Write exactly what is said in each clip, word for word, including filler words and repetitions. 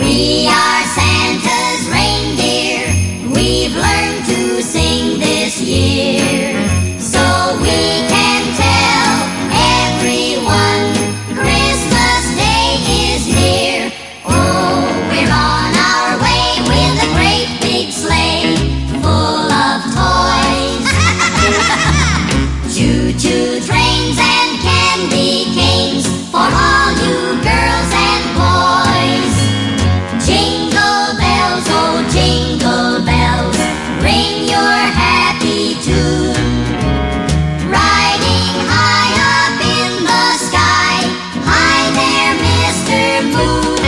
We are Santa's reindeer. We've learned to sing this year, so we can tell everyone Christmas Day is near. Oh, we're on our way with a great big sleigh full of toys. Choo-choo trains and candy canes for all you girls and boys. Jingle bells, oh jingle bells, ring your happy tune. Riding high up in the sky, hi there, Mister Moon.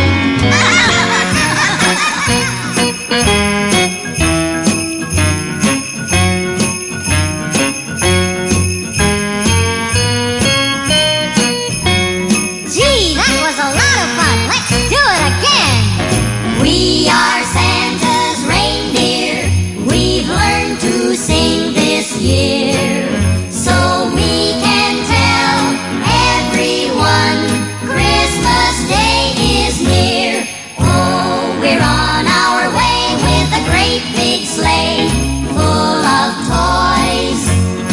Gee, that was a lot of fun. Let's do it again. We are Santa's reindeer. We've learned to sing this year, so we can tell everyone Christmas Day is near. Oh, we're on our way with a great big sleigh full of toys.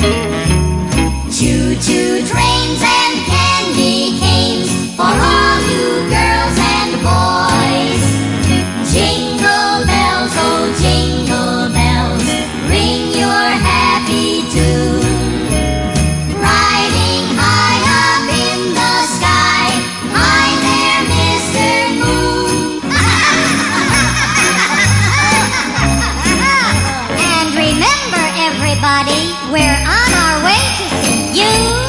Choo-choo trains and candy canes for all you girls and boys. Jingle bells, oh jingle bells, ring your happy tune. Riding high up in the sky, hi there, Mister Moon. And remember, everybody, we're on our way to see you